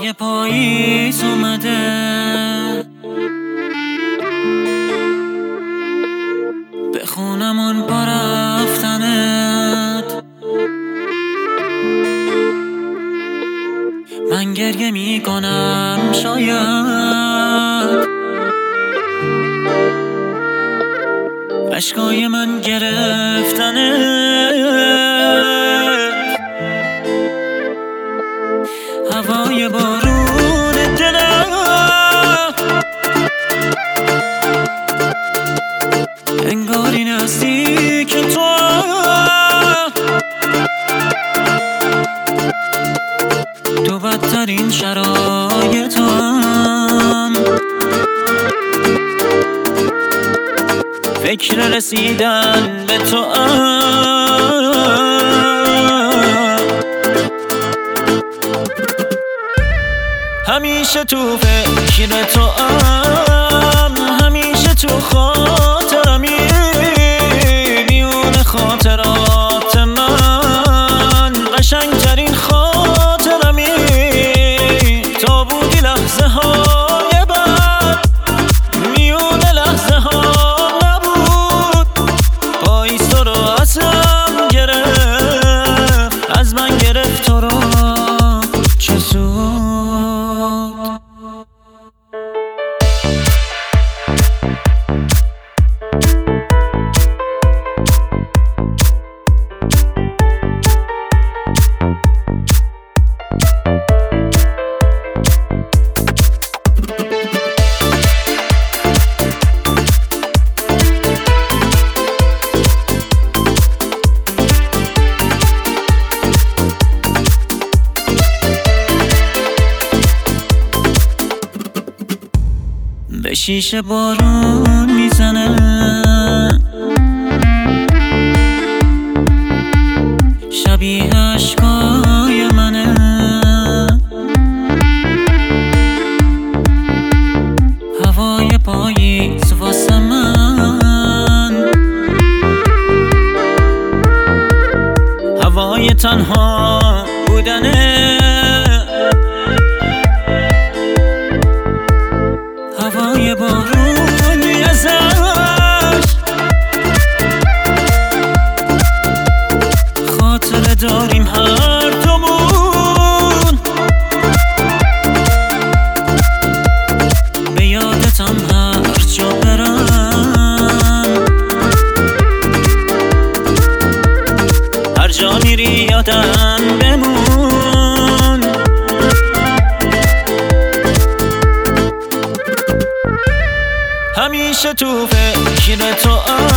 هوای پاییز اومده، به خونمون پا رفتنت. من گریه میکنم شاید اشکای من گرفتنت. هوای بارون دلم انگاری نزدیک تو، تو بدترین شرایطم، فکر رسیدن به تو همیشه تو فکر تو همیشه تو خاطرمی، میون خاطرات من قشنگترین خاطرمی. تا بودی لحظه های بعد میون لحظه ها نبود، پاییز تو رو ازم گرفت، از من گرفت تو رو، چه سود. به شیشه بارون میزنه، شبیه اشکای منه. هوای پاییز واسه من، هوای تنها بودنه. هوای بارون ازش خاطره داریم هر دومون، به یادتم هر جا برم، هر جا میری یادم بمون. همیشه تو فکر تو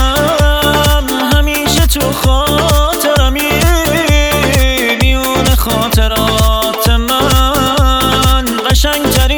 همیشه تو خاطرمی، میون خاطرات من قشنگترین